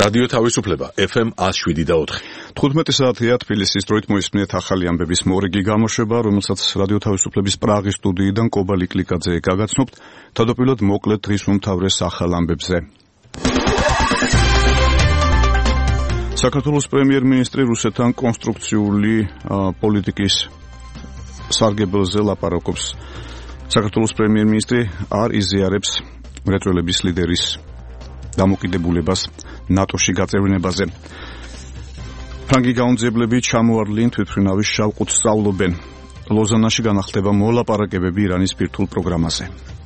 რადიო თავისუფლება FM 107.4. 15 საათია თბილისის დროით მოისმინეთ ახალი ამბების მორიგი გამოშვება, რომელსაც რადიო თავისუფლების პრაღის სტუდიიდან კობალი კლიკაძე გაგაცნობთ. თავდაპირველად მოკლედ დღის უმთავრეს ახალ ამბებზე. საქართველოს პრემიერ-მინისტრი რუსეთთან კონსტრუქციული პოლიტიკის სარგებელზე ლაპარაკობს. საქართველოს პრემიერ-მინისტრი არ იზიარებს მრეწველების ლიდერის დამოკიდებულებას ნატოში გაწევრინებაზე. ფრანგი გაუნძიებლები ჩამოარლიან თვითმფრინავის შავყუთს სწავლობენ. ლოზანაში განახლდება მოლაპარაკებები ირანის ბირთვულ პროგრამაზე.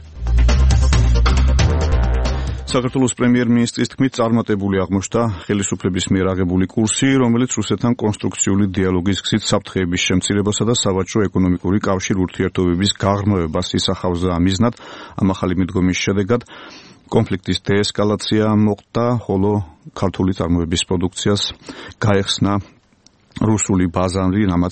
საქართველოს პრემიერ-მინისტრის თქმით წარმატებული აღმოჩნდა ხელისუფლების მიერ აღებული კურსი, რომელიც რუსეთთან კონსტრუქციული დიალოგის გზით საფრთხეების შემცირებასა და სავაჭრო ეკონომიკური კავშირ ურთიერთობების გაღრმავებას ისახავს და მიზნად ამ ახალი მიდგომის შედეგად კონფლიქტის დეესკალაცია მოხდა, ხოლო ქართული წარმოების პროდუქციას გაეხსნა რუსული ბაზარი, რამაც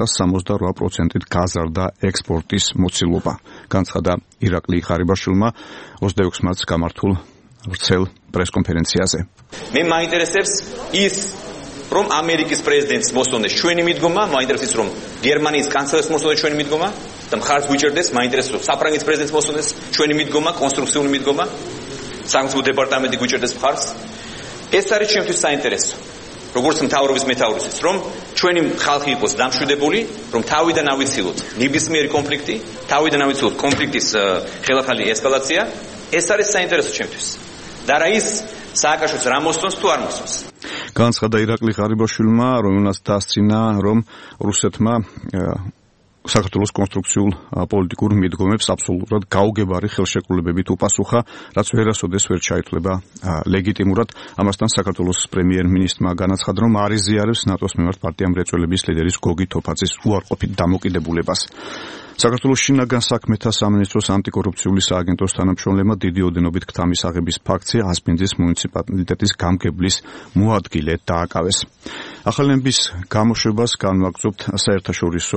468%-ით გაზარდა ექსპორტის მოცილობა. განცხადა ირაკლი ხარიბაშვილმა 26 მარტს გამართულ ვრცელ პრესკონფერენციაზე. მე მაინტერესებს ის რომ ამერიკის პრეზიდენტს მოსწონდეს ჩვენი მიდგომა, მაინტერესებს რომ გერმანიის კანცლერს მოსწონდეს ჩვენი მიდგომა და მხარს გვიჭერდეს, მაინტერესებს რომ საფრანგეთის პრეზიდენტს მოსწონდეს ჩვენი მიდგომა, კონსტრუქციული მიდგომა, საქმის დეპარტამენტი გვიჭერდეს მხარს. ეს არის ჩემთვის საინტერესო. როგორც მთავრობის მეთაურისთვის, რომ ჩვენი ხალხი იყოს დამშვიდებული, რომ თავიდან ავიცილოთ ნებისმიერი კონფლიქტი, თავიდან ავიცილოთ კონფლიქტის ხელახალი ესკალაცია, ეს არის საინტერესო ჩემთვის. და რა ის სააკაშოც რა მოსწონს თუ არ მოსწონს. განცხადა ირაკლი ხარიბაშვილმა, რომელსაც დასცინა, რომ რუსეთმა საქართველოს კონსტრუქციულ პოლიტიკურ მიდგომებს აბსოლუტურად გაუგებარი ხელშეკრულებებით უპასუხა, რაც ვერასოდეს ვერ ჩაითვლება ლეგიტიმურად. ამასთან საქართველოს პრემიერ-მინისტრმა განაცხადა, რომ არ იზიარებს ნატოს მიმართ პარტია მრეწველების ლიდერის გოგი თოფაძის უარყოფით დამოკიდებულებას. საქართველოს შინაგან საქმეთა სამინისტროს ანტიკორუფციული სააგენტოს თანამშრომლებმა დიდი ოდენობით ქთამისაღების ფაქტზე ასპინძის მუნიციპალიტეტის გამგებლის მოადგილე დააკავეს. ახალი ამბების გამოშვებას განვაგრძობთ საერთაშორისო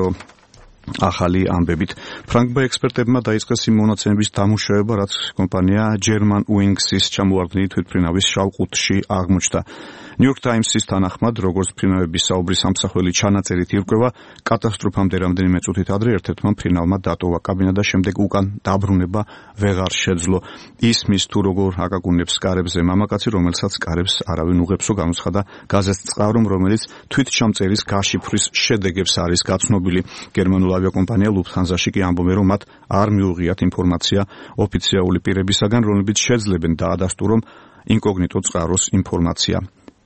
ახალი ამბებით. ფრანგმა ექსპერტებმა დაიწყეს იმ მონაცემების დამუშავება, რაც კომპანია German Wings-ის ჩამოარდნილი თვითმფრინავის შავყუთში აღმოჩნდა. New York Times-ის თანახმად, როგორც მფრინავების საუბრის სამსახველი ჩანაწერით ირკვევა, კატასტროფამდე რამდენიმე წუთით ადრე ერთ-ერთმა მფრინავმა დატოვა კაბინა და შემდეგ უკან დაბრუნება ვეღარ შეძლო. ისმის თუ როგორ აკაკუნებს კარებზე მამაკაცი, რომელსაც კარებს არავინ უღებსო, განუცხადა გაზეთ წყარომ, რომელიც თვითჩამწერის გაშიფვრის შედეგებს არის გაცნობილი. გერმანულ ავიაკომპანია Lufthansa-ში კი ამბობენ, რომ მათ არ მიუღიათ ინფორმაცია ოფიციალური პირებისაგან, რომლებიც შეძლებენ დაადასტურონ ინკოგნიტო წყაროს ინფორმაცია.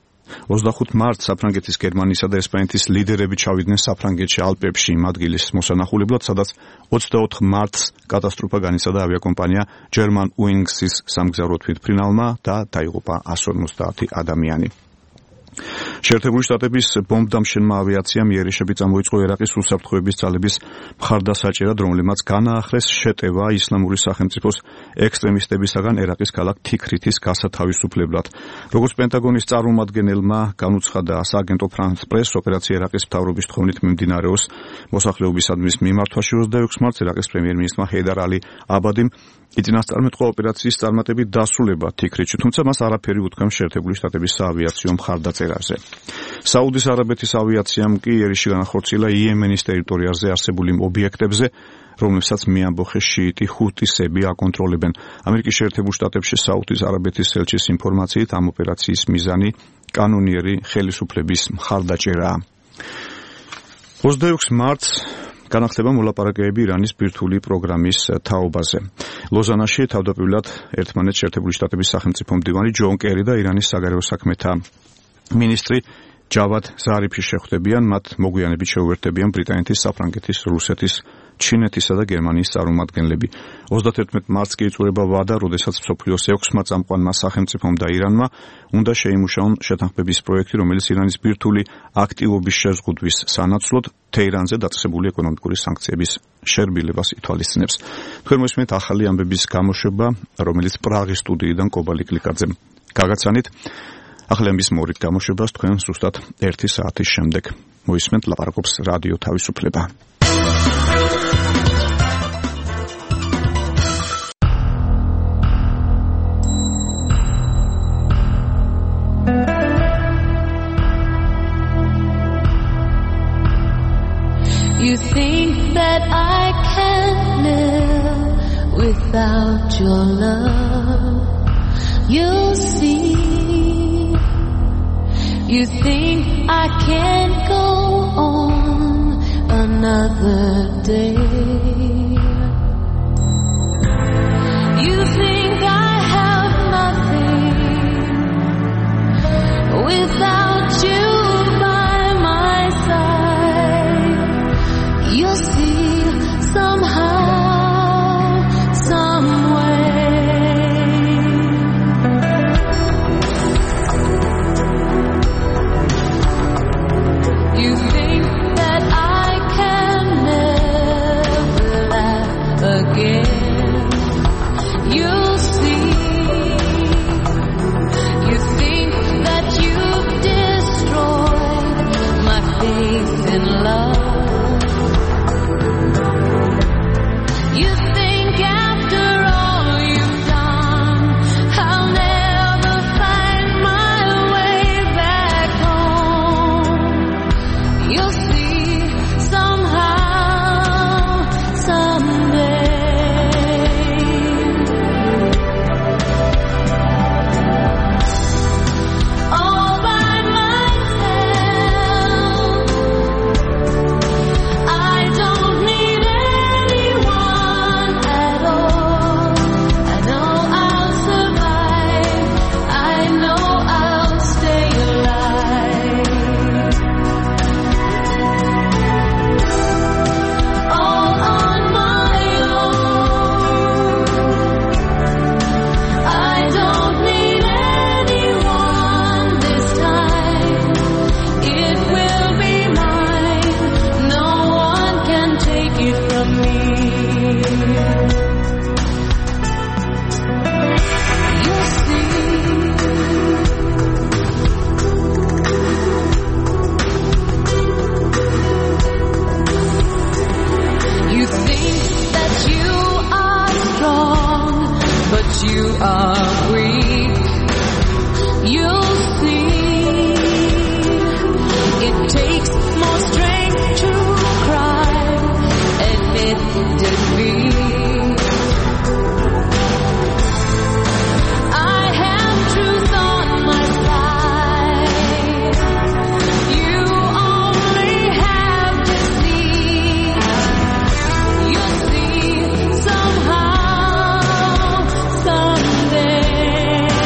25 მარტს საფრანგეთის, გერმანიისა და ესპანეთის ლიდერები ჩავიდნენ საფრანგეთში ალპებში იმ ადგილის მოსანახულებლად, სადაც 24 მარტს კატასტროფა განიცადა ავიაკომპანია German Wings-ის სამგზავრო თვითმფრინავმა და დაიღუპა 150 ადამიანი. შეერთებული შტატების ბომბდამშენმა ავიაციამ იერიშები წამოიწყო ერაყის უსაფრთხოების ძალების მხარდასაჭერად, რომლებმაც განაახლეს შეტევა ისლამური სახელმწიფოს ექსტრემისტებისაგან ერაყის ქალაქ თიქრითის გასათავისუფლებლად. როგორც პენტაგონის წარმომადგენელმა განუცხადა სააგენტო France Press, ოპერაცია ერაყის მთავრობის თხოვნით მიმდინარეობს. მოსახლეობისადმის მიმართვაში 26 მარტს ერაყის პრემიერ-მინისტრმა ჰეიდარ ალი აბადიმ იწინასწარმეტყვა ოპერაციის წარმატებით დასრულება თიქრითში, თუმცა მას არაფერი უთქვამს შეერთებული შტატების საავიაციო მხარდაჭერაზე. საუდის არაბეთის ავიაციამ კი იერიში განახორციელა იემენის ტერიტორიაზე არსებული ობიექტებზე, რომლებსაც მიამბოხეს შიიტი ჰუტისები აკონტროლებენ. ამერიკის შეერთებულ შტატებში საუდის არაბეთის ელჩის ინფორმაციით ამ ოპერაციის მიზანი კანონიერი ხელისუფლების მხარდაჭერაა. 26 მარტს განახდება მოლაპარაკებები ირანის ბირთვული პროგრამის თაობაზე. ლოზანაში თავდაპირველად ერთმანეთს შეერთებული შტატების სახელმწიფო მდივანი ჯონ კერი და ირანის საგარეო საქმეთა მინისტრი ჯავად ზარიფი შეხვდებიან, მათ მოგვიანებით შეუერთდებიან ბრიტანეთის, საფრანგეთის, რუსეთის, ჩინეთისა და გერმანიის წარმომადგენლები. 31 მარტს კი იწურება ვადა, როდესაც მსოფლიოს 6-მა წამყვანმა სახელმწიფომ და ირანმა უნდა შეიმუშაონ შეთანხმების პროექტი, რომელიც ირანის ბირთვული აქტივობის შეზღუდვის სანაცვლოდ თეირანზე დაწესებული ეკონომიკური სანქციების შერბილებას ითვალისწინებს. თქვენ მოსმენთ ახალი ამბების გამოშვება, რომელიც პრაღის სტუდიიდან კობალი კლიკაძემ გაგაცანით. ახალი ამბების მორიგ გამოშვებას თქვენ ზუსტად 1 საათის შემდეგ მოისმენთ, ლაპარაკობს რადიო თავისუფლება. without your love, you'll see. You think I can't go on another day. You think I have nothing without you by my side. You'll see somehow, some way. You think that I can never laugh again. You'll see. You think that you've destroyed my faith in love. You think after all you've done, I'll never find my way back home. You'll see somehow, someday. All by myself, I don't need anyone at all. I know I'll survive. I know I'll stay alive. All on my own. I don't need anyone this time. It will be mine. No one can take it from me. You'll see. You think that you are strong, but you are weak. You'll see. It takes more strength to cry, admit defeat. I have truth on my side. You only have deceit. You'll see somehow, someday.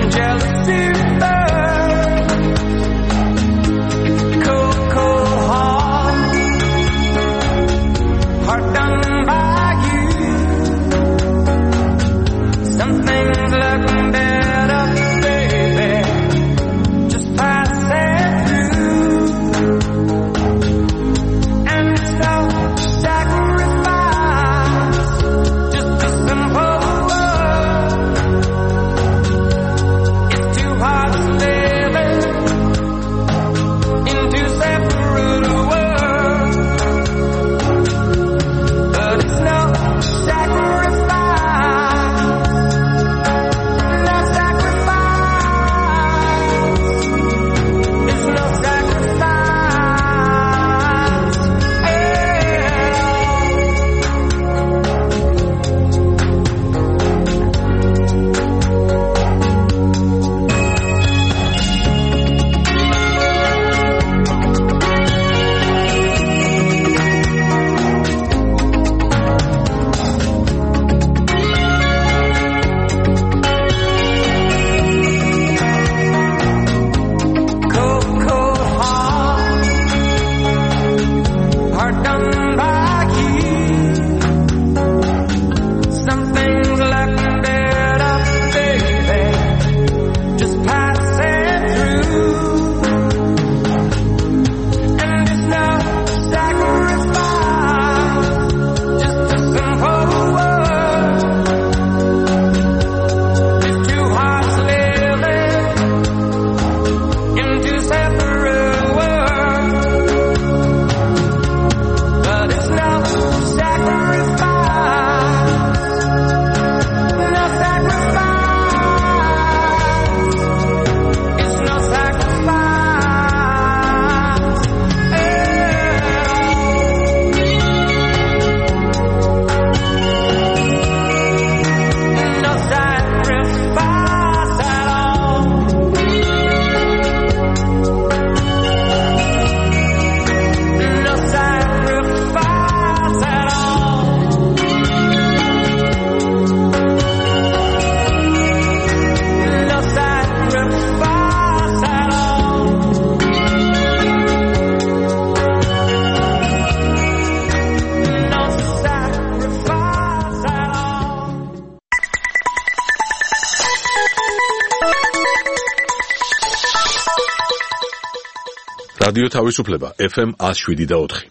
რადიო თავისუფლება FM 107.4.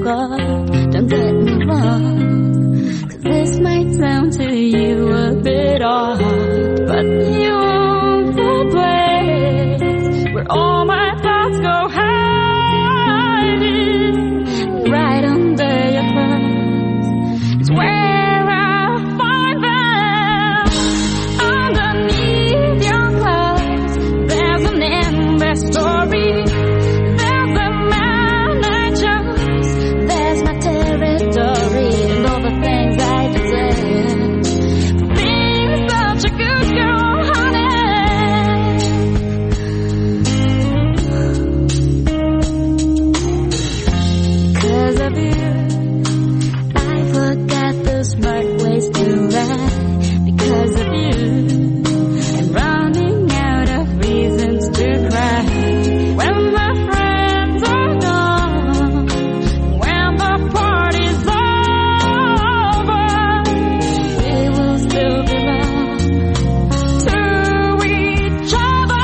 but don't get me wrong, 'cause this might sound to you a bit odd, but you're the place where all my thoughts go hiding, right under your clothes. It's where I find them. Underneath your clothes, there's an endless story. There's the man I chose. There's my territory and all the things I deserve for being such a good girl, honey. 'Cause of you, I forgot the smart ways to ride. Because of you, I'm running out of reasons to cry. When my friends are gone, when the party's over, we will still belong to each other.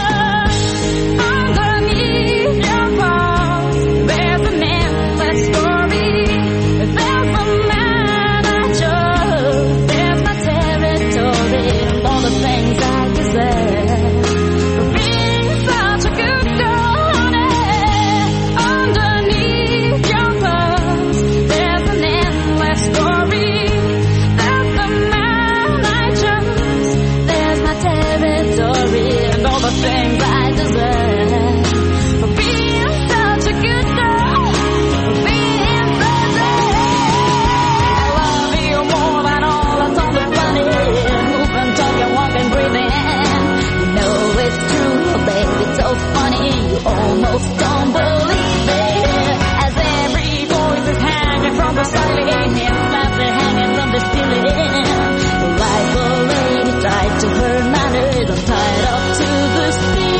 Underneath your clothes, there's an endless story. There's a man I chose. There's my territory and all the things I deserve for being such a good girl, honey. Underneath your clothes, there's an endless story. There's the man I chose. There's my territory and all the things I deserve for being such a good girl, for being such a... I love you more than all that's on the planet. Moving, talking, walking, breathing. You know it's true, baby, it's so funny. You almost don't believe it. As every voice is hanging from the ceiling, flaps are hanging from the ceiling. Like a lady tied to her manners, I'm tied up to the steel.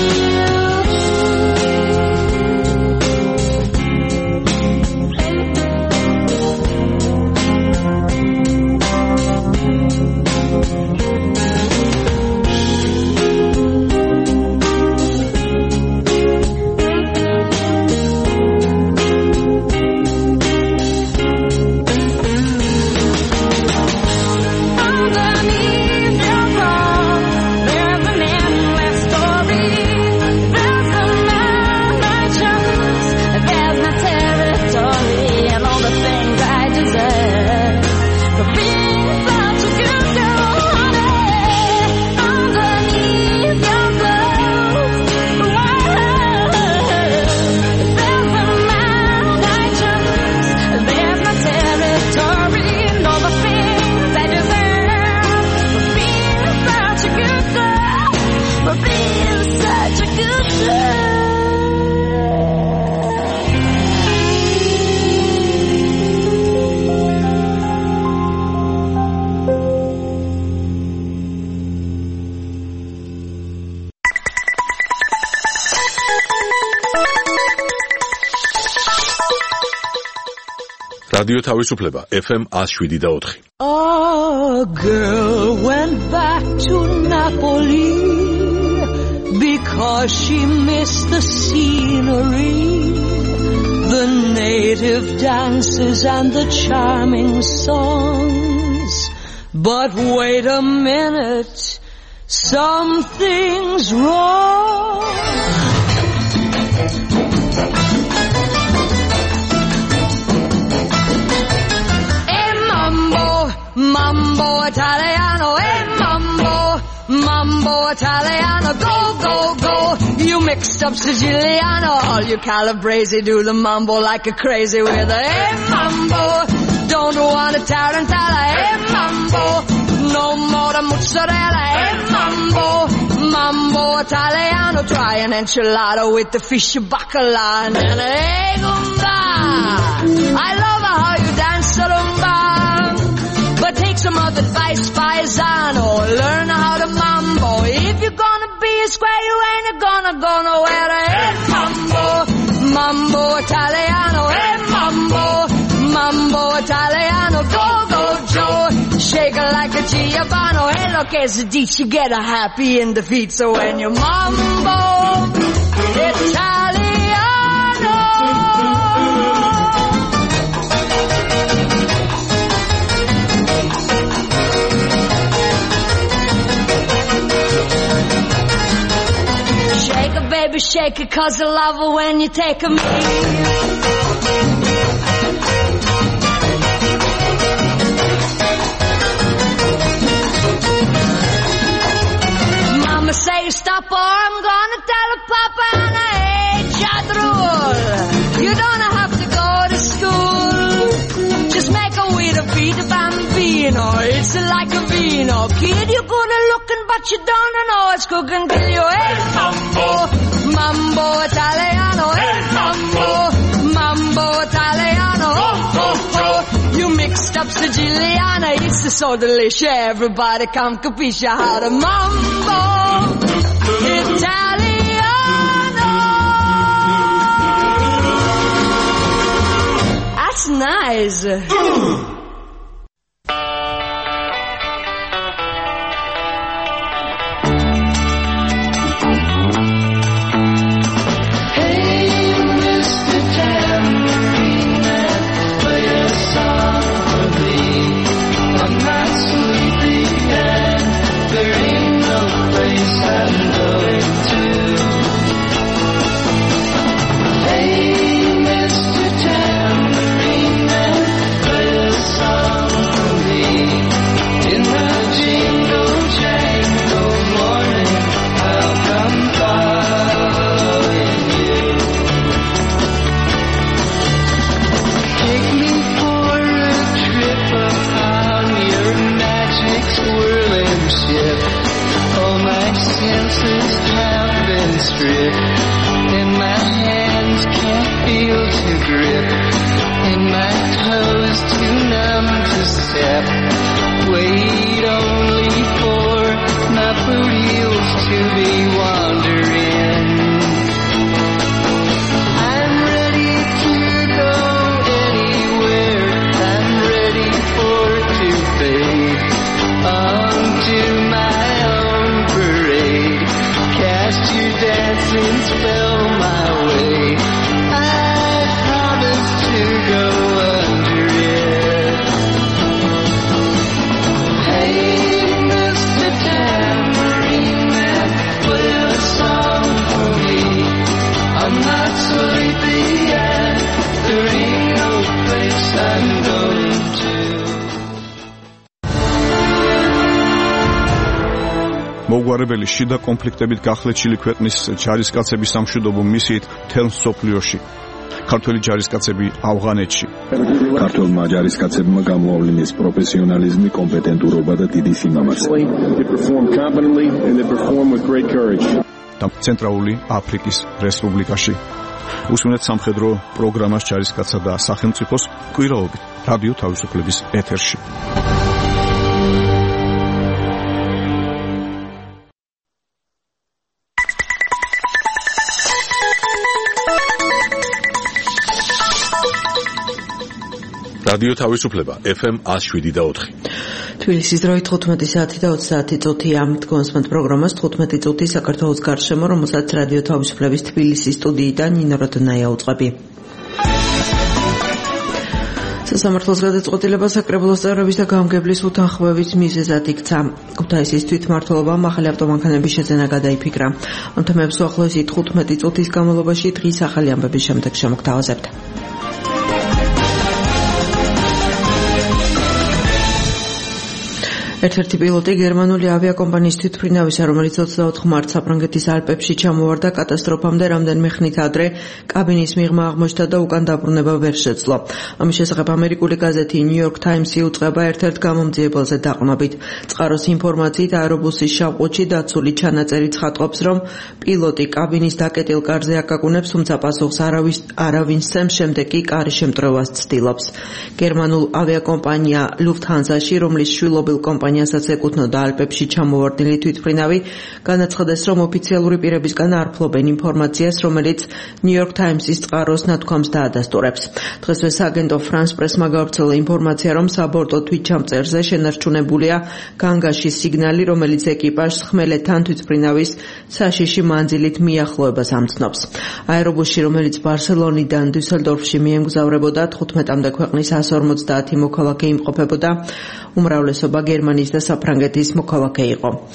Underneath your clothes, there's an endless story. There's the man I chose. There's my territory and all the things I deserve for being such a good girl, honey. Underneath your clothes, there's the man I chose. There's my territory and all the things I deserve for being such a good girl, for being such a good girl. რადიო თავისუფლება FM 107.4. A girl went back to Napoli because she missed the scenery, the native dances and the charming songs. But wait a minute, something's wrong. Mambo Italiano, mambo Italiano, go, go, go. You mixed up Siciliano, all you Calabrese do the mambo like a crazy with a mambo. Don't want a tarantella, mambo. No more the mozzarella, mambo. Mambo Italiano, try an enchilada with the fish bacala and then gumba. I love how you dance the rumba. But take some other advice, paisano. Learn how to mambo. If you're gonna be a square, you ain't gonna go nowhere. Hey, mambo, mambo Italiano. Hey, mambo, mambo Italiano. Go, go, Joe. Shake it like a Giovanni. Hey, look, as a ditch, you get a happy in the feet. So when you mambo Italiano. baby, shake it, 'cause I love it when you take me. Mama say stop or I'm gonna tell her Papa and I hate child rule. You don't have to go to school. Just make a way to be the bambino. It's like a vino. Kid, you're good at looking but you don't know it's cooking till you. Hey mambo, mambo Italiano. Hey mambo, mambo Italiano. Oh, oh, oh. You mixed up Siciliana. It's so delicious. Everybody come capisce how to mambo Italiano. That's nice. მოგვარებელი შიდა კონფლიქტებით გახლეჩილი ქვეყნის ჯარისკაცების სამშვიდობო მისიით მთელ მსოფლიოში. ქართველი ჯარისკაცები ავღანეთში. ქართველმა ჯარისკაცებმა გამოავლინეს პროფესიონალიზმი, კომპეტენტურობა და დიდი სიმამაცე. და ცენტრალური აფრიკის რესპუბლიკაში. უსმენთ სამხედრო პროგრამას ჯარისკაცსა და სახელმწიფოს კვირაობით რადიო თავისუფლების ეთერში. რადიო თავისუფლება FM 107.4. თბილისის დროით 15 საათი და 20 წუთია. გონსმენთ პროგრამას 15 წუთი საქართველოს გარშემო, რომელსაც რადიო თავისუფლების თბილისის სტუდიიდან ნინო როდონაია უწყები. სასამართლოს გადაწყვეტილება საკრებულოს წევრების და გამგებლის უთანხმოების მიზეზად იქცა. ქუთაისის თვითმმართველობამ ახალი ავტომანქანების შეძენა გადაიფიქრა. ამ თემებს უახლოესი 15 წუთის განმავლობაში დღის ახალი ამბების შემდეგ შემოგთავაზებთ. ერთ-ერთი პილოტი გერმანული ავიაკომპანიის თვითმფრინავისა, რომელიც 24 მარტს საფრანგეთის ალპებში ჩამოვარდა, კატასტროფამდე რამდენიმე ხნით ადრე კაბინის მიღმა აღმოჩნდა და უკან დაბრუნება ვერ შეძლო. ამის შესახებ ამერიკული გაზეთი New York Times-ი უწყება ერთ-ერთ გამომძიებელზე დაყრდნობით. წყაროს ინფორმაციით, აერობუსის შავყუთში დაცული ჩანაწერი ცხადყოფს, რომ პილოტი კაბინის დაკეტილ კარზე აკაკუნებს, თუმცა პასუხს არავინ სცემს, შემდეგ კი კარის შემტრევას ცდილობს. გერმანულ ავიაკომპანია Lufthansa-ში, რომლის შვილობილ კომპანიასაც ეკუთვნოდა ალპებში ჩამოვარდნილი თვითმფრინავი, განაცხადეს, რომ ოფიციალური პირებისგან არ ფლობენ ინფორმაციას, რომელიც New York Times-ის წყაროს ნათქვამს დაადასტურებს. დღესვე სააგენტო France Press-მა გავრცელა ინფორმაცია, რომ საბორტო თვითჩამწერზე შენარჩუნებულია განგაშის სიგნალი, რომელიც ეკიპაჟს ხმელეთთან თვითმფრინავის საშიში მანძილით მიახლოებას ამცნობს. აერობუსში, რომელიც ბარსელონიდან დუსელდორფში მიემგზავრებოდა, 15-მდე ქვეყნის 150 მოქალაქე იმყოფებოდა, უმრავლესობა გერმანიის და საფრანგეთის მოქალაქე იყო.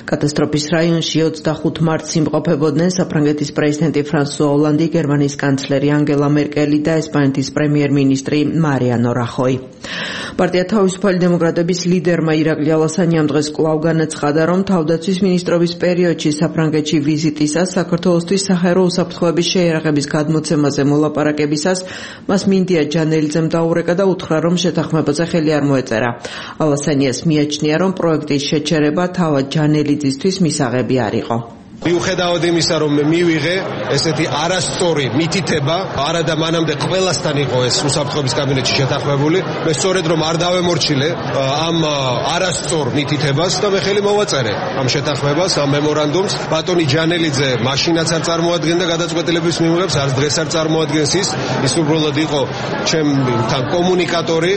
კატასტროფის რაიონში 25 მარტს იმყოფებოდნენ საფრანგეთის პრეზიდენტი ფრანსუა ოლანდი, გერმანიის კანცლერი ანგელა მერკელი და ესპანეთის პრემიერ-მინისტრი მარიანო რახოი. პარტია თავისუფალი დემოკრატების ლიდერმა ირაკლი ალასანი ამ დღეს კვლავ განაცხადა, რომ თავდაცვის მინისტრობის პერიოდში საფრანგეთში ვიზიტისას საქართველოსთვის საჰაერო უსაფრთხოების შეიარაღების გადმოცემაზე მოლაპარაკებისას მას მინდია ჯანელიძემ დაურეკა და უთხრა, რომ შეთანხმებაზე ხელი არ მოეწერა. ალასანიას მიაჩნია, რომ პროექტის შეჩერება თავად ჯანელიძისთვის მისაღები არ იყო. მიუხედავად იმისა, რომ მივიღე ესეთი არასწორი მითითება, არადა მანამდე ყველასთან იყო ეს უსაფრთხოების კაბინეტში შეთანხმებული, მე სწორედ რომ არ დავემორჩილე ამ არასწორ მითითებას და მე ხელი მოვაწერე ამ შეთანხმებას, ამ მემორანდუმს. ბატონი ჯანელიძე მაშინაც არ წარმოადგენდა გადაწყვეტილების მიღებას, არც დღეს არ წარმოადგენს ის უბრალოდ იყო ჩემთან კომუნიკატორი.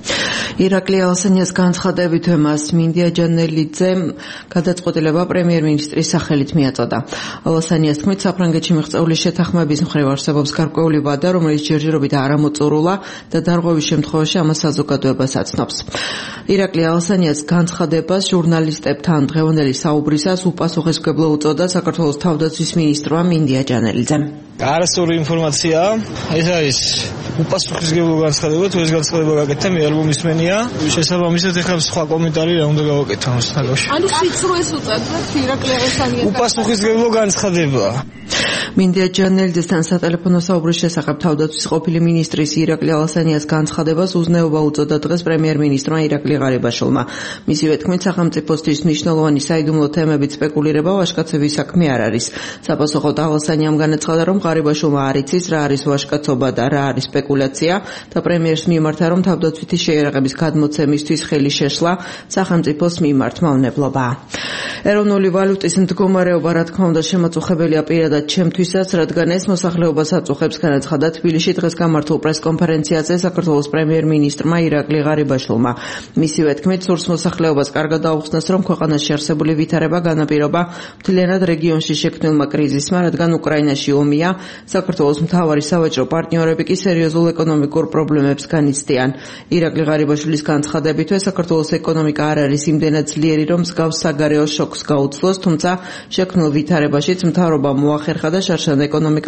ირაკლი ალასანიას განცხადებით მას მინდია ჯანელიძემ გადაწყვეტილება პრემიერ-მინისტრის სახელით მიაწოდა. ალასანიას თქმით, საფრანგეთში მიღწეული შეთანხმების მხრივ არსებობს გარკვეული ვადა, რომელიც ჯერჯერობით არ ამოწურულა და დარღვევის შემთხვევაში ამას საზოგადოებას აცნობს. ირაკლი ალასანიას განცხადებას ჟურნალისტებთან დღევანდელი საუბრისას უპასუხისმგებლო უწოდა საქართველოს თავდაცვის მინისტრმა მინდია ჯანელიძემ. არასწორი ინფორმაცია, ეს არის უპასუხისმგებლო განცხადება, თუ ეს განცხადება გაკეთდა, მე არ მომისმენია. შესაბამისად, ეხლა სხვა კომენტარი რა უნდა გავაკეთო ამ საკითხში. ანუ სიცრუეს უწევთ ირაკლი ალასანიას. უპასუხისმგებლო განცხადება. მინდია ჯანელიძესთან სატელეფონო საუბრის შესახებ თავდაცვის ყოფილი მინისტრის ირაკლი ალასანიას განცხადებას უზნეობა უწოდა დღეს პრემიერ-მინისტრმა ირაკლი ღარიბაშვილმა. მისივე თქმით, სახელმწიფოსთვის მნიშვნელოვანი საიდუმლო თემებით სპეკულირება ვაჟკაცების საქმე არ არის. საპასუხოდ ალასანიამ განაცხადა, რომ ღარიბაშვილმა არ იცის რა არის ვაჟკაცობა და რა არის სპეკულაცია და პრემიერს მიმართა, რომ თავდაცვითი შეიარაღების გადმოცემისთვის ხელი შეშლა სახელმწიფოს მიმართ მავნებლობაა. ეროვნული ვალუტის მდგომარეობა რა თქმა უნდა შემაწუხებელია პირადად ჩემთვისაც, რადგან ეს მოსახლეობას აწუხებს, განაცხადა თბილისში დღეს გამართულ პრესკონფერენციაზე საქართველოს პრემიერ-მინისტრმა ირაკლი ღარიბაშვილმა. მისივე თქმით, სურს მოსახლეობას კარგად აუხსნას, რომ ქვეყანაში არსებული ვითარება განაპირობა მთლიანად რეგიონში შექმნილმა კრიზისმა, რადგან უკრაინაში ომია, საქართველოს მთავარი სავაჭრო პარტნიორები კი სერიოზულ ეკონომიკურ პრობლემებს განიცდიან. ირაკლი ღარიბაშვილის განცხადებითვე საქართველოს ეკონომიკა არ არის იმდენად ძლიერი, რომ მსგავს საგარეო შოკს გაუძლოს, თუმცა შექმნილ ვითარებაშიც მთავრობა მოახერხა და შარშან ეკონომიკა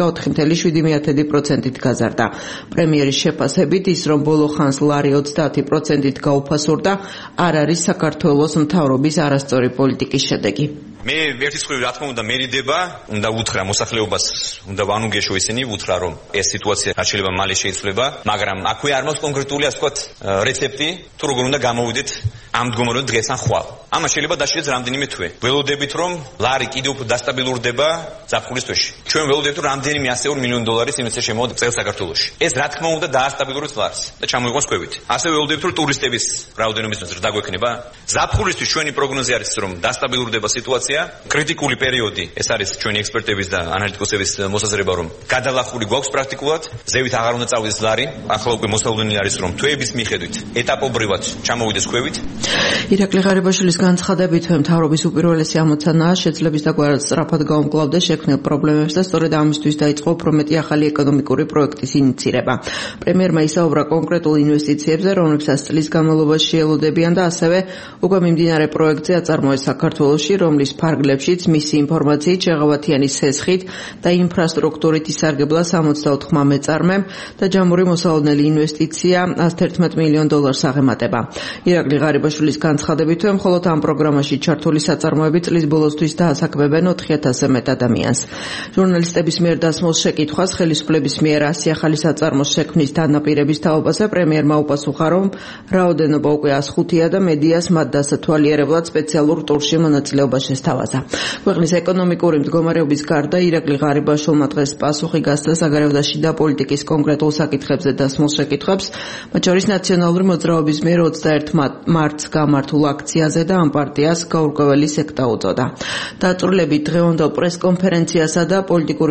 4.7%-ით გაზარდა. პრემიერის შეფასებით ის, რომ ბოლო ხანს ლარი 30%-ით გაუფასურდა, არ არის საქართველოს მთავრობის არასწორი პოლიტიკის შედეგი. მე ერთის მხრივ რა თქმა უნდა მერიდება, უნდა უთხრა მოსახლეობას, უნდა ვანუგეშო ისინი, უთხრა რომ ეს სიტუაცია რაც შეიძლება მალე შეიცვლება, მაგრამ აქვე არ მაქვს კონკრეტული ასე ვთქვათ რეცეპტი, თუ როგორ უნდა გამოვიდეთ ამ მდგომარეობიდან დღეს ან ხვალ. ამას შეიძლება დაშვიდეთ რამდენიმე თვე. ველოდებით რომ ლარი კიდევ უფრო დასტაბილურდება ზაფხულის თვეში. ჩვენ ველოდებით რომ რამდენიმე $100 მილიონი ინვესტიცია შემოვიდა წელს საქართველოში. ეს რა თქმა უნდა დაასტაბილურებს ლარს და ჩამოიყვანს კვებით. ასევე ველოდებით რომ ტურისტების რაოდენობის ზრდა გვექნება. ზაფხულისთვის ჩვენი პროგნოზი არის რომ დასტაბილურდება სიტუაცია. კრიტიკული პერიოდი, ეს არის ჩვენი ექსპერტების და ანალიტიკოსების მოსაზრება, რომ გადალახული გვაქვს პრაქტიკულად, ზევით აღარ უნდა წავიდეს ლარი, ახლა უკვე მოსალოდნელი არის რომ თვეების მიხედვით ეტაპობრივად ჩამოვიდეს კვებით. ირაკლი ღარიბაშვილის განცხადებით, მთავრობის უპირველესი ამოცანაა შეძლების დაგვარად სწრაფად გაუმკლავდეს შექმნილ პრობლემებს და სწორედ ამისთვის დაიწყო უფრო მეტი ახალი ეკონომიკური პროექტის ინიცირება. პრემიერმა ისაუბრა კონკრეტულ ინვესტიციებზე, რომლებსაც წლის განმავლობაში შეელოდებიან და ასევე უკვე მიმდინარე პროექტზე აწარმოეს საქართველოში, რომლის ფარგლებშიც მისი ინფორმაციით შეღავათიანის სესხით და ინფრასტრუქტურით ისარგებლა 64 მეწარმემ და ჯამური მოსალოდნელი ინვესტიცია $111 მილიონ აღემატება. ირაკლი ღარიბაშვილის განცხადებით, მხოლოდ ამ პროგრამაში ჩართული საწარმოები წლის ბოლოსთვის დაასაქმებენ 4000-ზე მეტ ადამიანს. ჟურნალისტების მიერ დასმულ შეკითხვას ხელისუფლების მიერ 100 ახალი საწარმოს შექმნის დანაპირების თაობაზე პრემიერმა უპასუხა, რომ რაოდენობა უკვე 105-ია და მედიას მათ დასათვალიერებლად სპეციალურ ტურში მონაწილეობა შესთავაზა. ქვეყნის ეკონომიკური მდგომარეობის გარდა ირაკლი ღარიბაშვილმა დღეს პასუხი გასცა საგარეო და შიდა პოლიტიკის კონკრეტულ საკითხებზე დასმულ შეკითხვებს, მათ შორის ნაციონალური მოძრაობის მიერ 21 მარტს გამართულ აქციაზე და ამ პარტიას გაურკვეველი სექტა უწოდა. დაწვრილებით დღევანდელ პრესკონფერენციასა და პოლიტიკური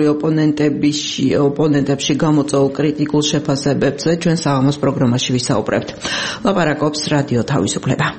ოპონენტებში გამოწვეულ კრიტიკულ შეფასებებზე ჩვენ საღამოს პროგრამაში ვისაუბრებთ. ლაპარაკობს რადიო თავისუფლება.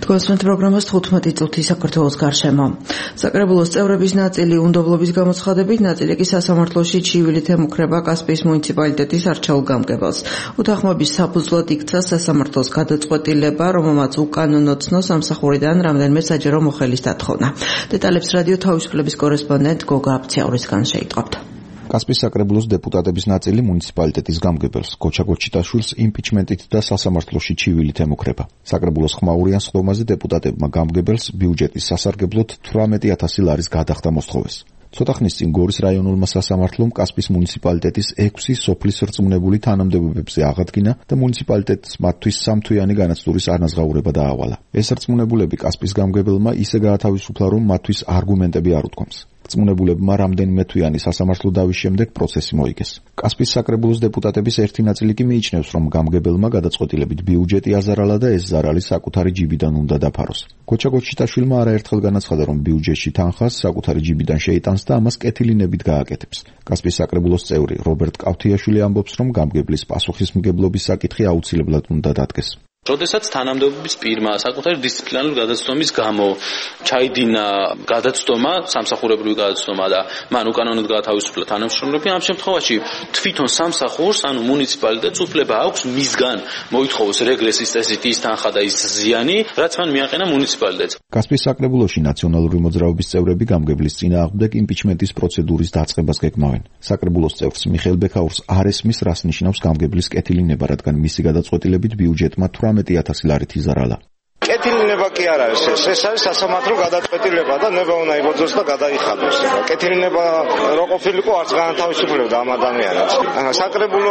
თქვენს პროგრამას 15 წუთი საქართველოს გარშემო. საკრებულოს წევრების ნაწილი უნდობლობის გამოცხადებით, ნაწილი კი სასამართლოში ჩივილით ემუქრება კასპიის მუნიციპალიტეტის არჩეულ გამგებელს. უთანხმოების საფუძვლად იქცა სასამართლოს გადაწყვეტილება, რომელმაც უკანონო ცნო სამსახურიდან რამდენიმე საჯარო მოხელის დათხოვნა. დეტალებს რადიო თავისუფლების კორესპონდენტ გოგა აფციაურისგან შეიტყობთ. კასპიის საკრებულოს დეპუტატების ნაწილი მუნიციპალიტეტის გამგებელს გოჩა გოჩიტაშვილს იმპიჩმენტით და სასამართლოში ჩივილით ემუქრება. საკრებულოს ხმაურიან სხდომაზე დეპუტატებმა გამგებელს ბიუჯეტის სასარგებლოდ 18,000 ლარის გადახდა მოსთხოვეს. ცოტა ხნის წინ გორის რაიონულმა სასამართლომ კასპიის მუნიციპალიტეტის 6 სოფლის რწმუნებული თანამდებობებზე აღადგინა და მუნიციპალიტეტს მათთვის სამთვიანი განაცდურის არნაზღაურება დაავალა. ეს რწმუნებულები კასპიის გამგებელმა ისე გაათავისუფლა, რომ მათთვის არგუმენტები არ უთქვამს. რწმუნებულებმა რამდენიმე თვიანი სასამართლო დავის შემდეგ პროცესი მოიგეს. კასპიის საკრებულოს დეპუტატების ერთი ნაწილი კი მიიჩნევს, რომ გამგებელმა გადაწყვეტილებით ბიუჯეტი აზარალა და ეს ზარალი საკუთარი ჯიბიდან უნდა დაფაროს. გოჩა გოჩიტაშვილმა არაერთხელ განაცხადა, რომ ბიუჯეტში თანხას საკუთარი ჯიბიდან შეიტანს და ამას კეთილინებით გააკეთებს. კასპიის საკრებულოს წევრი რობერტ კავთიაშვილი ამბობს, რომ გამგებლის პასუხისმგებლობის საკითხი აუცილებლად უნდა დადგეს. როდესაც თანამდებობის პირმა საკუთარი დისციპლინარული გადაცდომის გამო ჩაიდინა გადაცდომა, სამსახურებრივი გადაცდომა და მან უკანონოდ გაათავისუფლა თანამშრომლები, ამ შემთხვევაში თვითონ სამსახურს, ანუ მუნიციპალიტეტს უფლება აქვს მისგან მოითხოვოს რეგრესის წესით ის თანხა და ის ზიანი, რაც მან მიაყენა მუნიციპალიტეტს. კასპიის საკრებულოში ნაციონალური მოძრაობის წევრები გამგებლის წინააღმდეგ იმპიჩმენტის პროცედურის დაწყებას გეგმავენ. საკრებულოს წევრს მიხეილ ბექაურს არ ესმის, რას ნიშნავს გამგებლის კეთილინება, რადგან მისი გადაწყვეტილებით ბიუჯეტმა 18,000 ლარით იზარალა. კეთილინება კი არ არის ეს არის სასამართლო გადაწყვეტილება და ნება უნდა იბოძოს და გადაიხადოს. კეთილინება რო ყოფილიყო არც განათავისუფლებდა ამ ადამიანებს. საკრებულო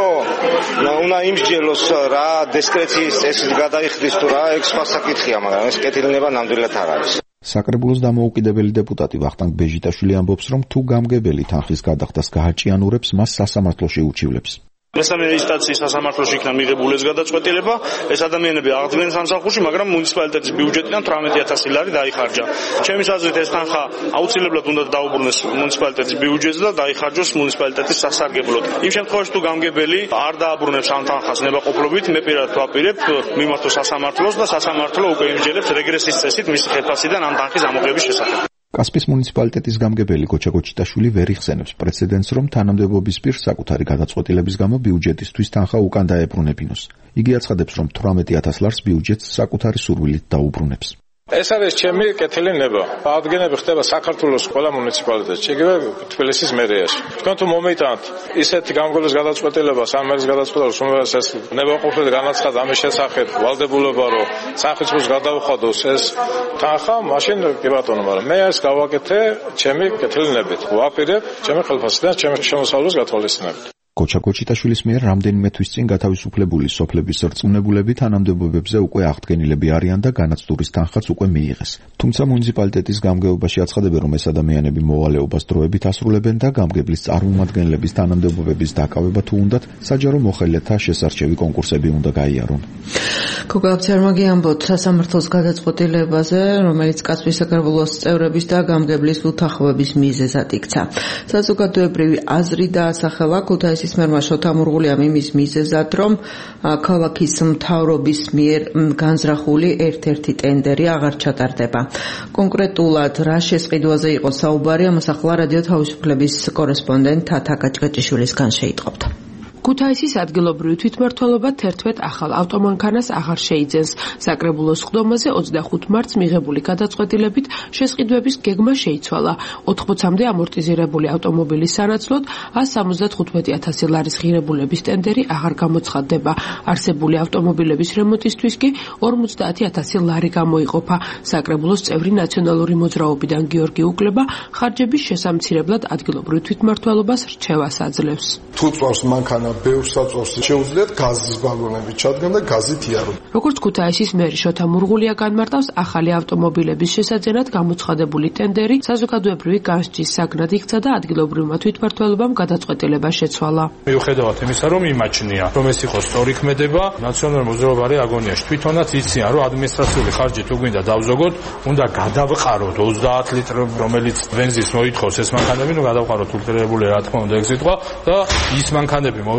უნდა იმსჯელოს რა დისკრეციის წესით გადაიხდის თუ რა ეგ სხვა საკითხია, მაგრამ ეს კეთილინება ნამდვილად არ არის. საკრებულოს დამოუკიდებელი დეპუტატი ვახტანგ ბეჟიტაშვილი ამბობს, რომ თუ გამგებელი თანხის გადახდას გააჭიანურებს, მას სასამართლოში უჩივლებს. მესამე ინსტანციის სასამართლოში იქნა მიღებული ეს გადაწყვეტილება, ეს ადამიანები აღდგნენ სამსახურში, მაგრამ მუნიციპალიტეტის ბიუჯეტიდან 18,000 ლარი დაიხარჯა. ჩემის აზრით ეს თანხა აუცილებლად უნდა დაუბრუნდეს მუნიციპალიტეტის ბიუჯეტზე და დაიხარჯოს მუნიციპალიტეტის სასარგებლოდ. იმ შემთხვევაში თუ გამგებელი არ დააბრუნებს ამ თანხას ნებაყოფლობით, მე პირადად ვაპირებ მიმართო სასამართლოს და სასამართლო უკვე იმსჯელებს რეგრესის წესით მისი ხელფასიდან ამ თანხის ამოღების შესახებ. კასპიის მუნიციპალიტეტის გამგებელი გოჩა გოჩიტაშვილი ვერ იხსენებს პრეცედენტს, რომ თანამდებობის პირ საკუთარი გადაწყვეტილების გამო ბიუჯეტისთვის თანხა უკან დაებრუნებინოს. იგი აცხადებს, რომ 18,000 ლარს ბიუჯეტს საკუთარი სურვილით დაუბრუნებს. ეს არის ჩემი კეთილინება. აღდგენები ხდება საქართველოს ყველა მუნიციპალიტეტში, იგივე თბილისის მერიაში. თქვენ თუ მომიტანთ ისეთ გამგებლის გადაწყვეტილებას, ამ მერის გადაწყვეტილებას, რომელიც ეს ნებაყოფლად განაცხადა ამის შესახებ, ვალდებულება რომ სახელმწიფოს გადაუხადოს ეს თანხა, მაშინ კი ბატონო, მაგრამ მე ეს გავაკეთე ჩემი კეთილინებით. ვაპირებ ჩემი ხელფასიდან, ჩემი შემოსავლების გათვალისწინებით. გოჩა გოჩიტაშვილის მიერ რამდენიმე თვის წინ გათავისუფლებული სოფლების რწმუნებულები თანამდებობებზე უკვე აღდგენილები არიან და განაცდურის თანხაც უკვე მიიღეს. თუმცა მუნიციპალიტეტის გამგეობაში აცხადებენ, რომ ეს ადამიანები მოვალეობას დროებით ასრულებენ და გამგებლის წარმომადგენლების თანამდებობების დაკავება თუ უნდათ, საჯარო მოხელეთა შესარჩევი კონკურსები უნდა გაიარონ. გოგა აფციარმა ამბობთ სასამართლოს გადაწყვეტილებაზე, რომელიც კასპიის საკრებულოს წევრების და გამგებლის უთანხმოების მიზეზად იქცა. საზოგადოებრივი აზრი დაასახელა ქუთაისის მერმა შოთა მურღულიამ იმის მიზეზად, რომ ქალაქის მთავრობის მიერ განზრახული ერთ-ერთი ტენდერი აღარ ჩატარდება. კონკრეტულად რა შესყიდვაზე იყო საუბარი, ამას ახლა რადიო თავისუფლების კორესპონდენტ თათა კაჭკაჭიშვილისგან შეიტყობთ. ქუთაისის ადგილობრივი თვითმმართველობა 11 ახალ ავტომანქანას აღარ შეიძენს. საკრებულოს სხდომაზე 25 მარტს მიღებული გადაწყვეტილებით შესყიდვების გეგმა შეიცვალა. 80-მდე ამორტიზირებული ავტომობილის სანაცვლოდ 175,000 ლარის ღირებულების ტენდერი აღარ გამოცხადდება. არსებული ავტომობილების რემონტისთვის კი 50,000 ლარი გამოიყოფა. საკრებულოს წევრი ნაციონალური მოძრაობიდან გიორგი უკლება ხარჯების შესამცირებლად ადგილობრივ თვითმმართველობას რჩევას აძლევს. თუ წვავს მანქანა ბევრ საწვავს შეუძლიათ გაზის ბალონები ჩადგან და გაზით იარონ. როგორც ქუთაისის მერი შოთა მურღულია განმარტავს, ახალი ავტომობილების შესაძენად გამოცხადებული ტენდერი საზოგადოებრივი განსჯის საგნად იქცა და ადგილობრივმა თვითმმართველობამ გადაწყვეტილება შეცვალა. მიუხედავად იმისა, რომ იმაჩნია, რომ ეს იყო სწორი ქმედება, ნაციონალური მოძრაობა არის აგონიაში. თვითონაც იციან, რომ ადმინისტრაციული ხარჯი თუ გვინდა დავზოგოთ, უნდა გადავყაროთ 30 ლიტრი, რომელიც ბენზინს მოითხოვს ეს მანქანები, გადავყაროთ ულტრირებული რა თქმა უნდა ეგ სიტყვა და ის მანქანები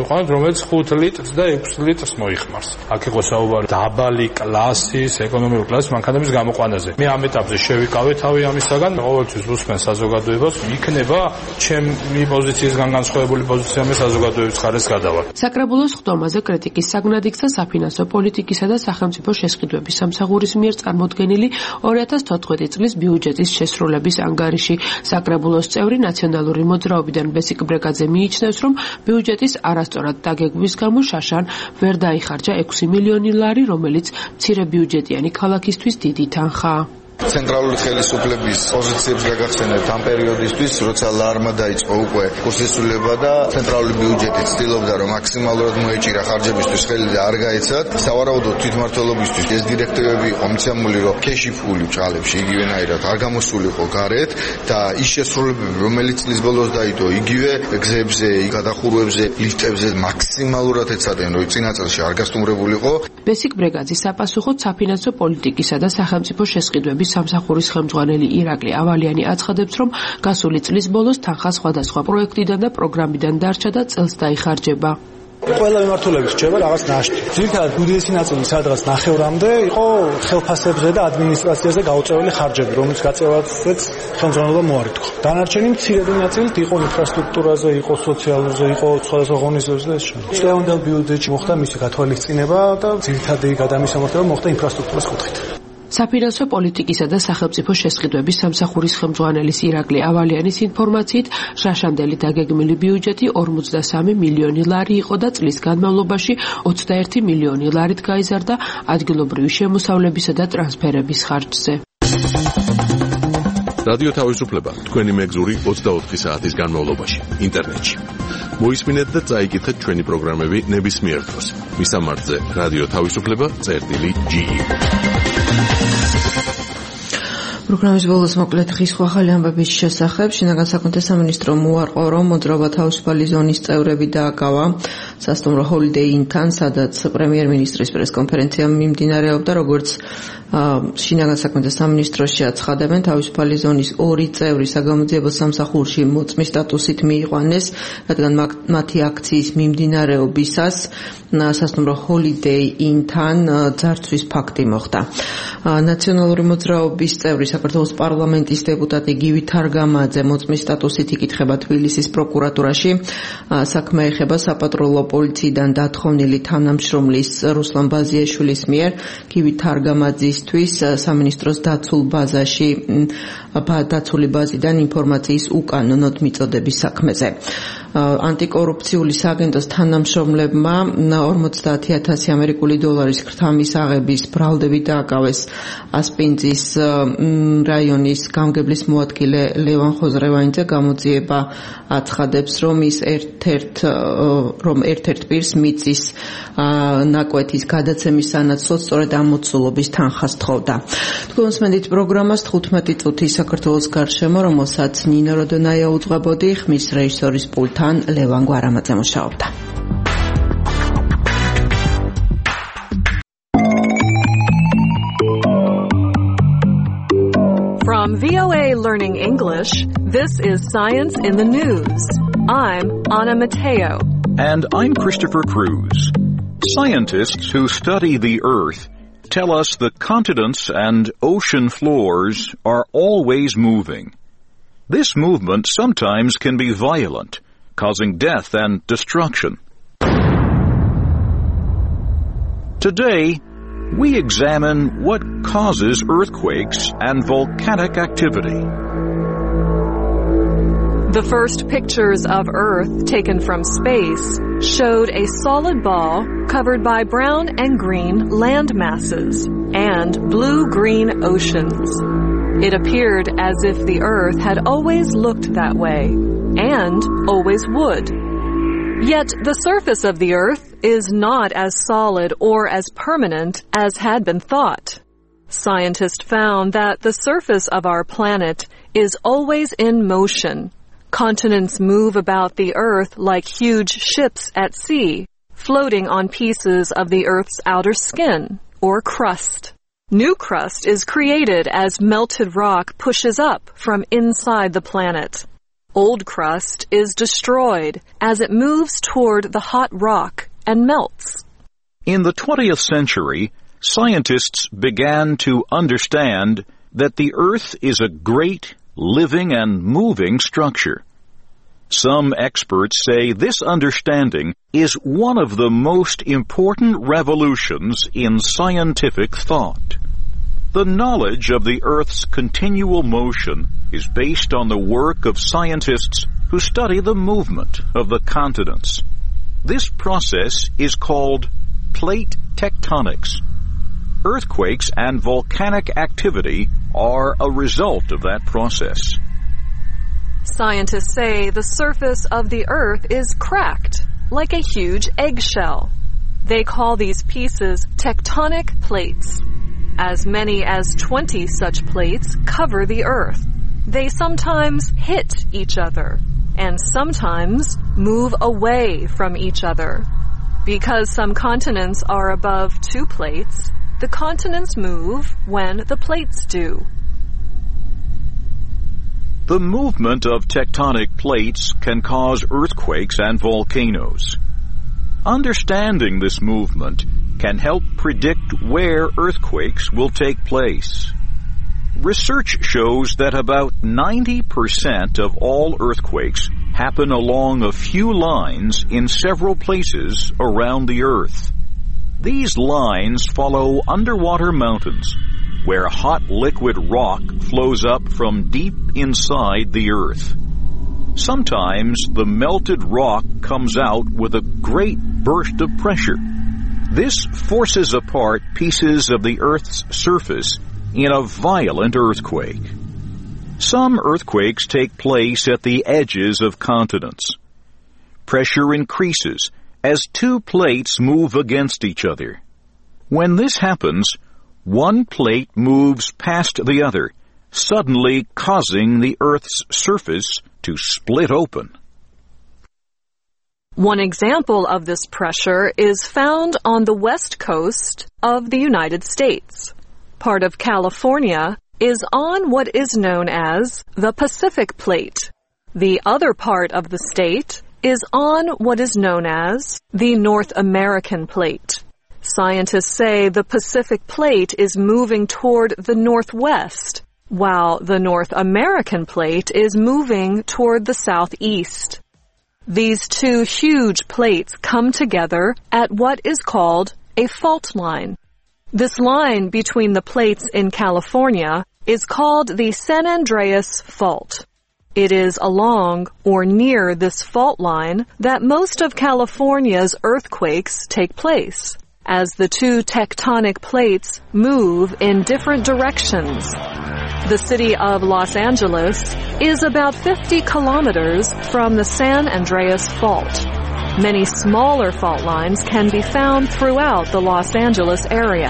მოვიყვანოთ, რომელიც 5 litrს და 6 litrს მოიხმარს. აქ იყო საუბარი დაბალი კლასის, ეკონომიკური კლასის მანქანების გამოყვანაზე. მე ამ ეტაპზე შევიკავე თავი ამისაგან, ყოველთვის ვუსმენ საზოგადოებას, იქნება ჩემი პოზიციისგან განსხვავებული პოზიცია მე საზოგადოების ხარეს გადავალ. საკრებულოს ხდომაზე კრიტიკის საგნად იქცა საფინანსო პოლიტიკისა და სახელმწიფო შესყიდვების სამსახურის მიერ წარმოდგენილი 2014 წლის ბიუჯეტის შესრულების ანგარიში. საკრებულოს წევრი ნაციონალური მოძრაობიდან ბესიკ ბრეგაძე მიიჩნევს, რომ ბიუჯეტის არასწორად დაგეგმვის გამო შაშან ვერ დაიხარჯა 6 მილიონი ლარი, რომელიც მცირე ბიუჯეტიანი ქალაქისთვის დიდი თანხაა. ცენტრალური ხელისუფლების პოზიციებს გაგახსენებთ ამ პერიოდისთვის, როცა ლარმა დაიწყო უკვე კურსისულება და ცენტრალური ბიუჯეტი ცდილობდა, რომ მაქსიმალურად მოეჭირა ხარჯებისთვის ხელი და არ გაეცათ. სავარაუდოდ თვითმმართველობისთვის ეს დირექტივები იყო მიცემული, რომ ქეში ფული ჭალებში იგივენაირად არ გამოსულიყო გარეთ და ის შესრულებები, რომელიც წლის ბოლოს დაიდო, იგივე გზებზე, გადახურვებზე, ლიფტებზე მაქსიმალურად ეცადნენ, რომ წინა წელში არ გასტუმრებულიყო. ბესიკ ბრეგაძის საპასუხოდ საფინანსო პოლიტიკისა და სახელმწიფო შესყიდვების სამსახურის ხელმძღვანელი ირაკლი ავალიანი აცხადებს, რომ გასული წლის ბოლოს თანხა სხვადასხვა პროექტიდან და პროგრამიდან დარჩა და წელს დაიხარჯება. ყველა მიმართულებით რჩება რაღაც ნაშთი. ძირითადად უდიდესი ნაწილი სადღაც 9-მდე იყო ხელფასებზე და ადმინისტრაციაზე გაუწეველი ხარჯები, რომლის გაწევადაც ხელმძღვანელობა მოარიცხა. დანარჩენი მცირედი ნაწილი იყო ინფრასტრუქტურაზე, იყო სოციალურზე, იყო სხვადასხვა ღონისძიებებზე და ეს შემდეგ. წლევანდელ ბიუჯეტში მოხდა მისი გათვალისწინება და ძირითადი გადამისამართება მოხდა ინფრასტრუქტურის კუთხით. საფინანსო პოლიტიკისა და სახელმწიფო შესყიდვების სამსახურის ხელმძღვანელის ირაკლი ავალიანის ინფორმაციით, შაშანდელი დაგეგმილი ბიუჯეტი 53 მილიონი ლარი იყო და წლის განმავლობაში 21 მილიონი ლარით გაიზარდა ადგილობრივი შემოსავლებისა და ტრანსფერების ხარჯზე. რადიო თავისუფლება თქვენი მეგზური 24 საათის განმავლობაში ინტერნეტში. მოისმინეთ და წაიკითხეთ ჩვენი პროგრამები ნებისმიერ დროს. მისამართზე რადიო თავისუფლება.ge. პროგრამის ბოლოს მოკლედ ხის ხვალ ამბების შესახებ. შინაგან საქმეთა სამინისტრო მოარყო, რომ მოძრაობა თავისუფალი ზონის წევრები დააკავა სასტუმრო Holiday Inn-თან, სადაც პრემიერ-მინისტრის პრესკონფერენცია მიმდინარეობდა, როგორც შინაგან საქმეთა სამინისტროში აცხადებენ, თავისუფალი ზონის 2 წევრი საგამოძიებო სამსახურში მოწმის სტატუსით მიიყვანეს, რადგან მათი აქციის მიმდინარეობისას სასტუმრო Holiday Inn-თან ძარცვის ფაქტი მოხდა. ნაციონალური მოძრაობის წევრი საქართველოს პარლამენტის დეპუტატი გივი თარგამაძე მოწმის სტატუსით იკითხება თბილისის პროკურატურაში. საქმე ეხება საპატრულო პოლიციიდან დათხოვნილი თანამშრომლის რუსლან ბაზიაშვილის მიერ. გივი თარგამაძისთვის სამინისტროს დაცული ბაზიდან ინფორმაციის უკანონოდ მიწოდების საქმეზე. ანტიკორუფციული სააგენტოს თანამშრომლებმა 50,000 ამერიკული დოლარის ქრთამის აღების ბრალდებით დააკავეს ასპინძის რაიონის გამგებლის მოადგილე ლევან ხოზრევანიძე. გამოძიება აცხადებს, რომ ის ერთ-ერთ პირს მიწის ნაკვეთის გადაცემის სანაცვლოდ სწორედ ამ მოცულობის თანხას თხოვდა. თქვენს მენდით პროგრამას 15 წუთი საქართველოს გარშემო, რომელსაც ნინო როდონაია უძღვებოდი, ხმის რეჟისორის პულტთან ლევან გვარამაძე მუშაობდა. From VOA Learning English, this is Science in the News. I'm Anna Mateo. And I'm Christopher Cruz. Scientists who study the Earth tell us the continents and ocean floors are always moving. This movement sometimes can be violent, causing death and destruction. Today, we examine what causes earthquakes and volcanic activity. The first pictures of Earth taken from space showed a solid ball covered by brown and green land masses and blue-green oceans. It appeared as if the Earth had always looked that way, and always would. Yet the surface of the Earth is not as solid or as permanent as had been thought. Scientists found that the surface of our planet is always in motion. Continents move about the Earth like huge ships at sea, floating on pieces of the Earth's outer skin, or crust. New crust is created as melted rock pushes up from inside the planet. old crust is destroyed as it moves toward the hot rock and melts. In the 20th century, scientists began to understand that the Earth is a great, living and moving structure. Some experts say this understanding is one of the most important revolutions in scientific thought. The knowledge of the Earth's continual motion is based on the work of scientists who study the movement of the continents. This process is called plate tectonics. Earthquakes and volcanic activity are a result of that process. Scientists say the surface of the Earth is cracked, like a huge eggshell. They call these pieces tectonic plates. As many as 20 such plates cover the Earth. They sometimes hit each other, and sometimes move away from each other. Because some continents are above 2 plates, the continents move when the plates do. The movement of tectonic plates can cause earthquakes and volcanoes. Understanding this movement can help predict where earthquakes will take place. Research shows that about 90% of all earthquakes happen along a few lines in several places around the Earth. These lines follow underwater mountains, where hot liquid rock flows up from deep inside the Earth. Sometimes the melted rock comes out with a great burst of pressure. This forces apart pieces of the Earth's surface in a violent earthquake. Some earthquakes take place at the edges of continents. Pressure increases as 2 plates move against each other. When this happens, one plate moves past the other, suddenly causing the Earth's surface to split open. One example of this pressure is found on the west coast of the United States. Part of California is on what is known as the Pacific Plate. The other part of the state is on what is known as the North American Plate. Scientists say the Pacific Plate is moving toward the northwest, while the North American Plate is moving toward the southeast. These 2 huge plates come together at what is called a fault line. This line between the plates in California is called the San Andreas Fault. It is along or near this fault line that most of California's earthquakes take place, as the 2 tectonic plates move in different directions. The city of Los Angeles is about 50 kilometers from the San Andreas Fault. Many smaller fault lines can be found throughout the Los Angeles area.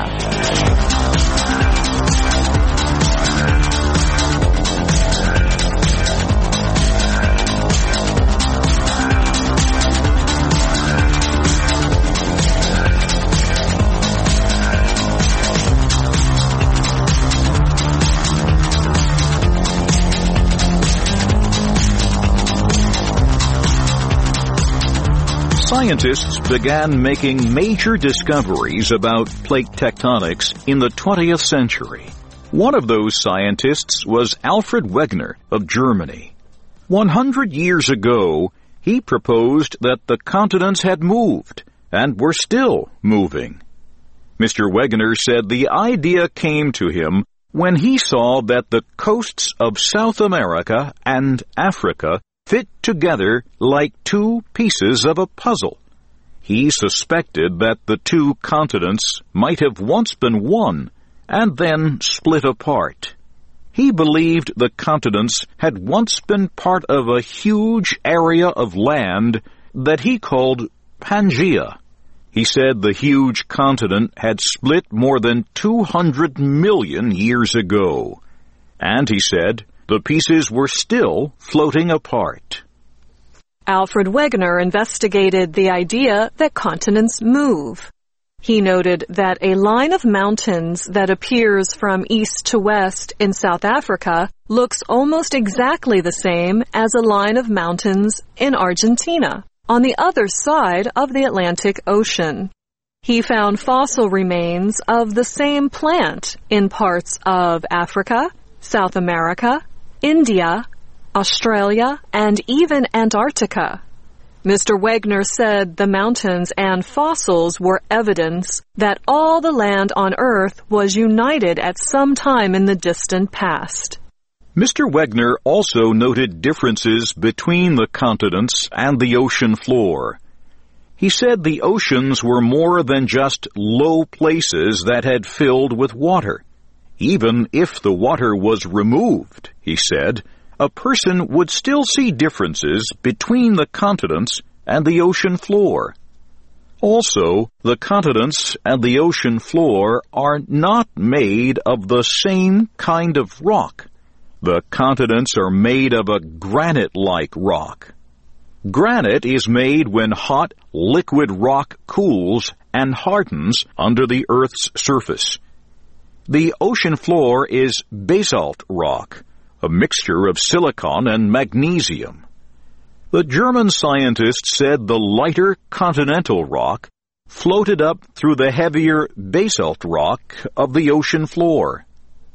Scientists began making major discoveries about plate tectonics in the 20th century. One of those scientists was Alfred Wegener of Germany. 100 years ago, he proposed that the continents had moved and were still moving. Mr. Wegener said the idea came to him when he saw that the coasts of South America and Africa fit together like 2 pieces of a puzzle. He suspected that the 2 continents might have once been one and then split apart. He believed the continents had once been part of a huge area of land that he called Pangaea. He said the huge continent had split more than 200 million years ago. And he said the pieces were still floating apart. Alfred Wegener investigated the idea that continents move. He noted that a line of mountains that appears from east to west in South Africa looks almost exactly the same as a line of mountains in Argentina, on the other side of the Atlantic Ocean. He found fossil remains of the same plant in parts of Africa, South America, India, Australia, and even Antarctica. Mr. Wegner said the mountains and fossils were evidence that all the land on Earth was united at some time in the distant past. Mr. Wegner also noted differences between the continents and the ocean floor. He said the oceans were more than just low places that had filled with water. Even if the water was removed, he said, a person would still see differences between the continents and the ocean floor. Also, the continents and the ocean floor are not made of the same kind of rock. The continents are made of a granite-like rock. Granite is made when hot, liquid rock cools and hardens under the Earth's surface. The ocean floor is basalt rock, a mixture of silicon and magnesium. The German scientists said the lighter continental rock floated up through the heavier basalt rock of the ocean floor.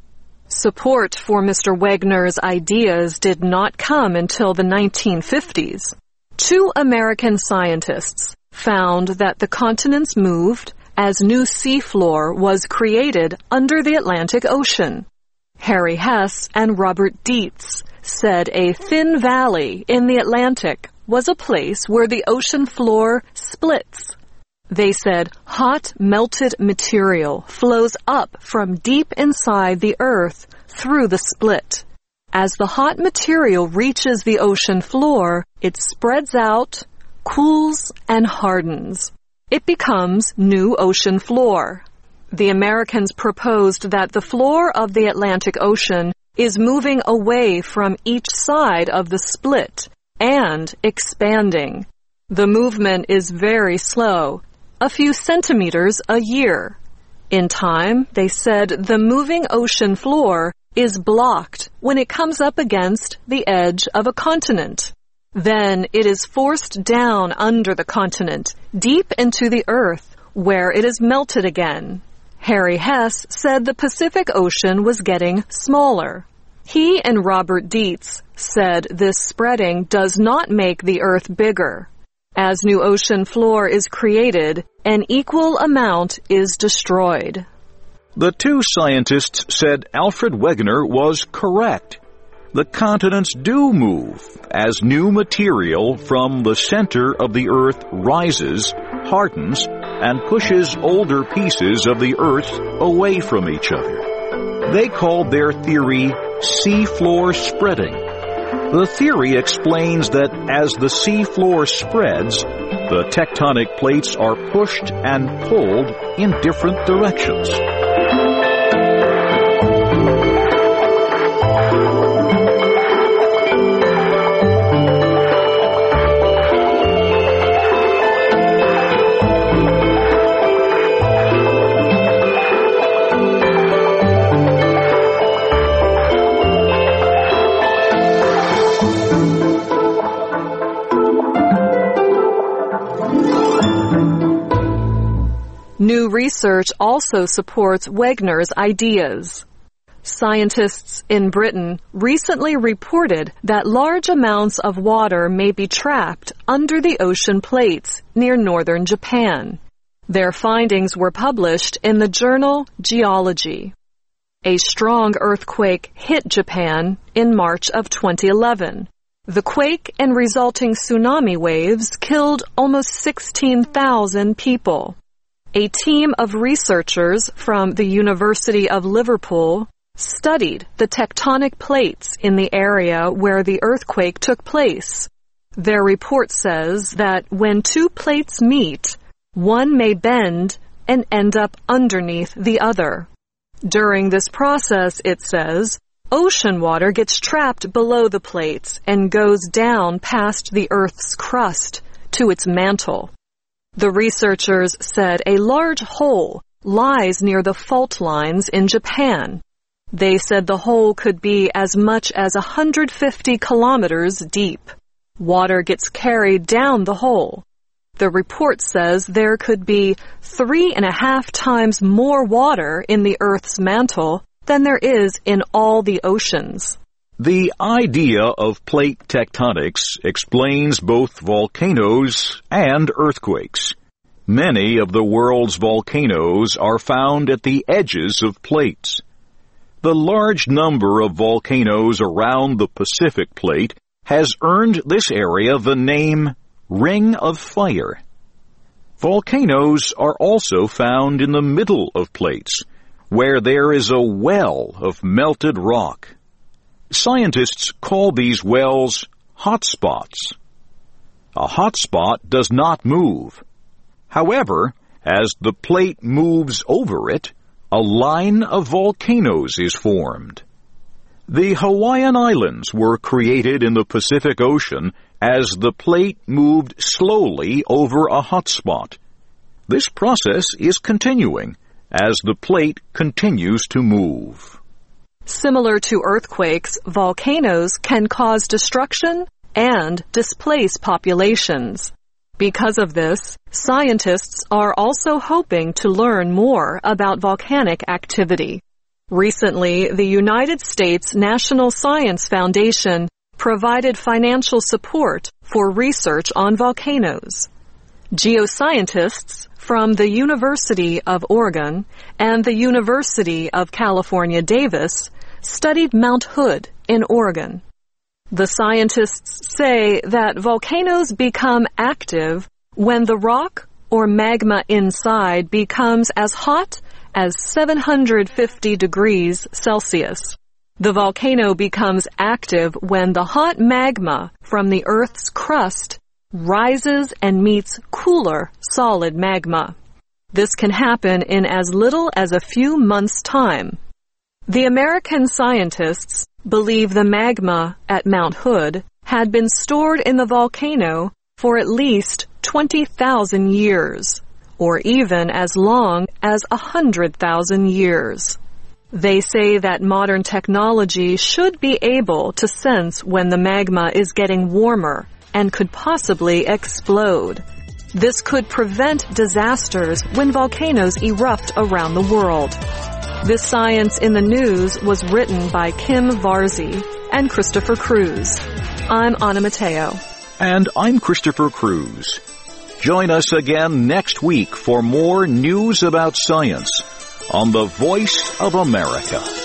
Support for Mr. Wegner's ideas did not come until the 1950s. Two American scientists found that the continents moved as new seafloor was created under the Atlantic Ocean. Harry Hess and Robert Dietz said a thin valley in the Atlantic was a place where the ocean floor splits. They said hot melted material flows up from deep inside the Earth through the split. As the hot material reaches the ocean floor, it spreads out, cools, and hardens. It becomes new ocean floor. The Americans proposed that the floor of the Atlantic Ocean is moving away from each side of the split and expanding. The movement is very slow, a few centimeters a year. In time, they said the moving ocean floor is blocked when it comes up against the edge of a continent. Then it is forced down under the continent, deep into the earth, where it is melted again. Harry Hess said the Pacific Ocean was getting smaller. He and Robert Dietz said this spreading does not make the earth bigger. As new ocean floor is created, an equal amount is destroyed. The two scientists said Alfred Wegener was correct. The continents do move as new material from the center of the Earth rises, hardens, and pushes older pieces of the Earth away from each other. They called their theory seafloor spreading. The theory explains that as the seafloor spreads, the tectonic plates are pushed and pulled in different directions. New research also supports Wegner's ideas. Scientists in Britain recently reported that large amounts of water may be trapped under the ocean plates near northern Japan. Their findings were published in the journal Geology. A strong earthquake hit Japan in March of 2011. The quake and resulting tsunami waves killed almost 16,000 people. A team of researchers from the University of Liverpool studied the tectonic plates in the area where the earthquake took place. Their report says that when two plates meet, one may bend and end up underneath the other. During this process, it says, ocean water gets trapped below the plates and goes down past the Earth's crust to its mantle. The researchers said a large hole lies near the fault lines in Japan. They said the hole could be as much as 150 kilometers deep. Water gets carried down the hole. The report says there could be 3.5 times more water in the Earth's mantle than there is in all the oceans. The idea of plate tectonics explains both volcanoes and earthquakes. Many of the world's volcanoes are found at the edges of plates. The large number of volcanoes around the Pacific Plate has earned this area the name Ring of Fire. Volcanoes are also found in the middle of plates, where there is a well of melted rock. Scientists call these wells hotspots. A hotspot does not move. However, as the plate moves over it, a line of volcanoes is formed. The Hawaiian Islands were created in the Pacific Ocean as the plate moved slowly over a hotspot. This process is continuing as the plate continues to move. Similar to earthquakes, volcanoes can cause destruction and displace populations. Because of this, scientists are also hoping to learn more about volcanic activity. Recently, the United States National Science Foundation provided financial support for research on volcanoes. Geoscientists from the University of Oregon and the University of California, Davis studied Mount Hood in Oregon. The scientists say that volcanoes become active when the rock or magma inside becomes as hot as 750 degrees Celsius. The volcano becomes active when the hot magma from the Earth's crust rises and meets cooler solid magma. This can happen in as little as a few months' time. The American scientists believe the magma at Mount Hood had been stored in the volcano for at least 20,000 years, or even as long as 100,000 years. They say that modern technology should be able to sense when the magma is getting warmer and could possibly explode. This could prevent disasters when volcanoes erupt around the world. This Science in the News was written by Kim Varzi and Christopher Cruz. I'm Anna Mateo. And I'm Christopher Cruz. Join us again next week for more news about science on the Voice of America.